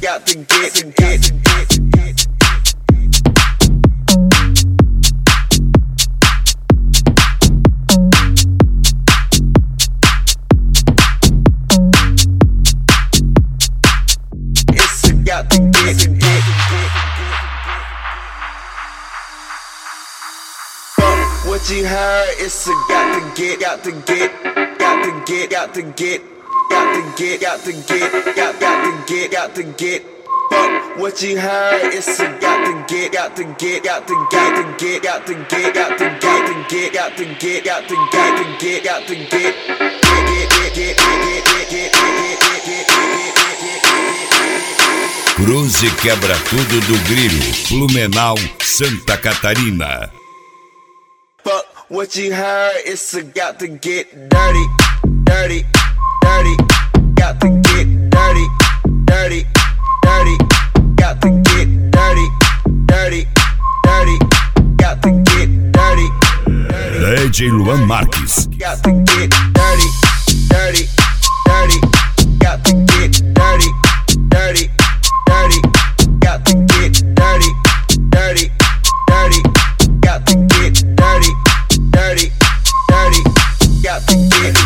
got to get. What you heard, it's a got to get, got to get, got to get, got to get, got to get, got to get, got to get, got to get. Fuck what you heard, it's a got to get, got to get, got to get, got to get, got to get, got to get, got to get, got to get, got to get. Cruze quebra tudo do Grilo, Blumenau, Santa Catarina. Fuck what you heard, it's a got to get dirty, dirty, dirty, got to get dirty, dirty, dirty, got to get dirty, dirty, dirty, got to get dirty. DJ Luan Marques. Got to get dirty, dirty, dirty, got to get dirty, dirty, dirty, got to get dirty, dirty, dirty, got to get dirty, dirty, dirty, got to get.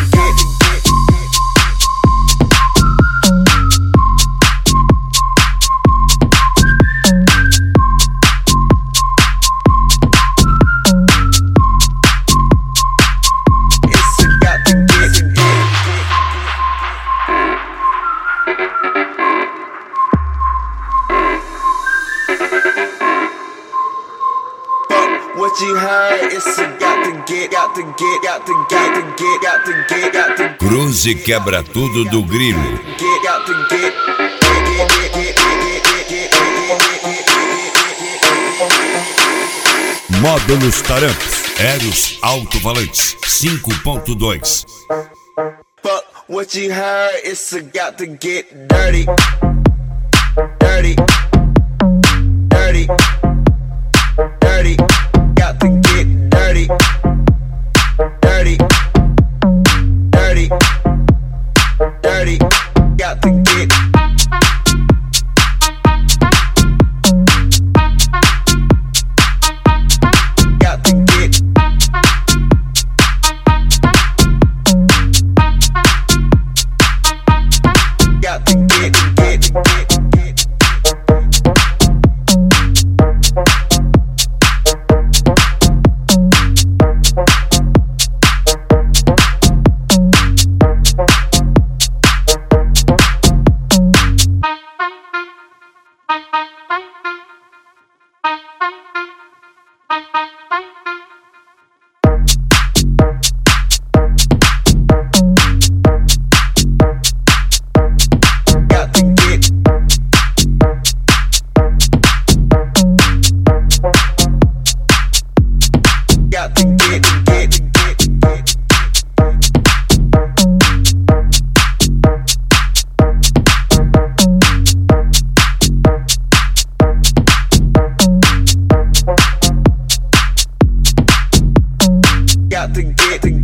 What you heard, it's a got to get, got to get, got to get, got to get, got to get, got to get. Cruze quebra tudo do Grilo. Got to get. Módulos Taramps, Eros Alto-Falantes 5.2. Fuck what you heard, it's a got to get dirty, dirty, dirty, dirty, got to get dirty, dirty, dirty, dirty, got to get. Got to get.